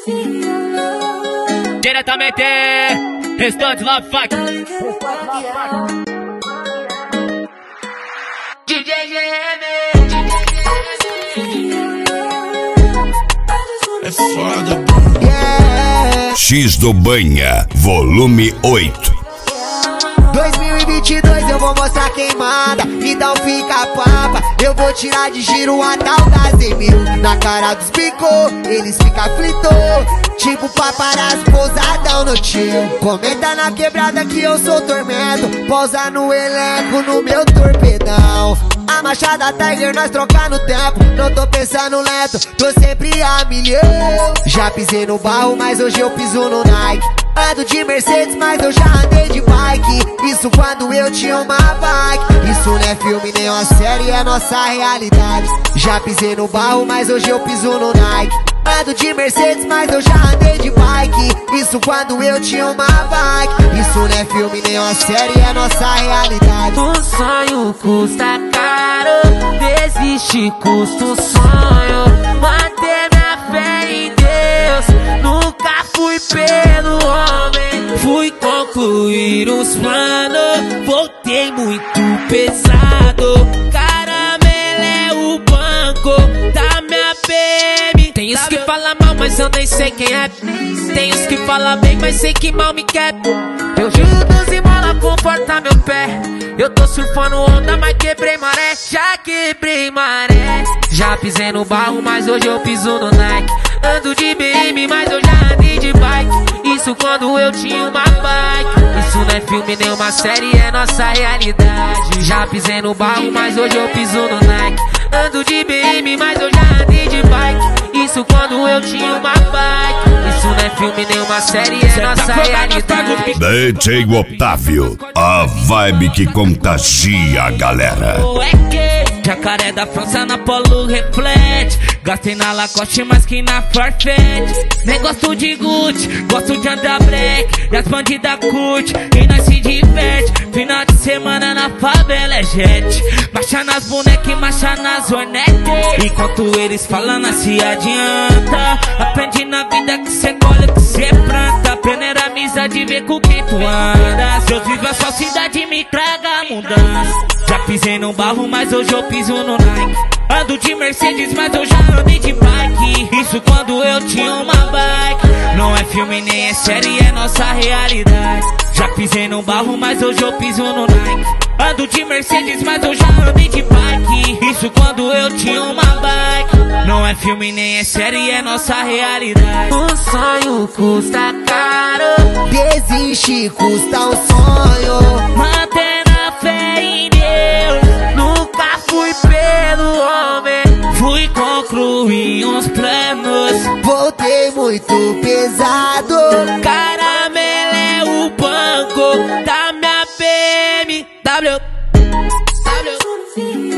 Diretamente, Restante Love Fuck. DJ GM. É foda, yeah. X do Banha, volume 8. 2022 eu vou mostrar quem manda, então fica papa. Eu vou tirar de giro a tal da Z1000. Na cara dos bicô, eles ficam aflitos, tipo paparazzi pousadão no tio. Comenta na quebrada que eu sou tormento, pousa no elenco no meu torpedão. A Machada Tiger nós trocar no tempo, não tô pensando lento, tô sempre a milhão. Já pisei no barro, mas hoje eu piso no Nike. Ando de Mercedes, mas eu já andei de bike. Isso quando eu tinha uma bike. Isso não é filme nem uma série, é nossa realidade. Já pisei no barro, mas hoje eu piso no Nike. Ando de Mercedes, mas eu já andei de bike. Isso quando eu tinha uma bike. Isso não é filme nem uma série, é nossa realidade. O sonho custa caro, desistir custa o sonho. Manter minha fé em Deus, nunca fui pelo homem. Fui concluir os planos, voltei muito pesado. Caramelo é o banco da minha PM. Tem os que falam mal, mas eu nem sei quem é. Tem os que falam bem, mas sei que mal me quer. Eu juro dos imola, conforta meu pé. Eu tô surfando onda, mas quebrei maré. Já quebrei maré. Já pisei no barro, mas hoje eu piso no Nike. Ando de BM, mas eu já andei de bike. Isso quando eu tinha uma bike. Isso não é filme nem uma série, é nossa realidade. Já pisei no barro, mas hoje eu piso no Nike. Ando de BM, mas eu já andei de bike. Isso quando eu tinha uma bike. Isso não é filme nem uma série, é nossa realidade. DJ Otávio, a vibe que contagia a galera. Jacaré da França na Polo reflete. Gastei na Lacoste mais que na Farfetch. Nem gosto de Gucci, gosto de andar black. E as bandidas curte e nós se diverte. Final de semana na favela é jet. Marcha nas bonecas e marcha nas hornetes. Enquanto eles falam, nós se adianta. Aprendi na vida que cê colhe, que cê planta. Peneira amizade, ver com quem tu andas. Deus vive a falsidade e me traga mudança. Já pisei no barro, mas hoje eu piso no Nike. Ando de Mercedes, mas eu já andei de bike. Isso quando eu tinha uma bike. Não é filme nem é série, é nossa realidade. Já pisei no barro, mas hoje eu piso no Nike. Ando de Mercedes, mas eu já andei de bike. Isso quando eu tinha uma bike. Não é filme nem é série, é nossa realidade. O sonho custa caro, desistir custa um sonho. Manter a fé em Deus, nunca fui pelo homem. Fui concluir uns planos, voltei muito pesado. Caramelo é o banco da minha BMW.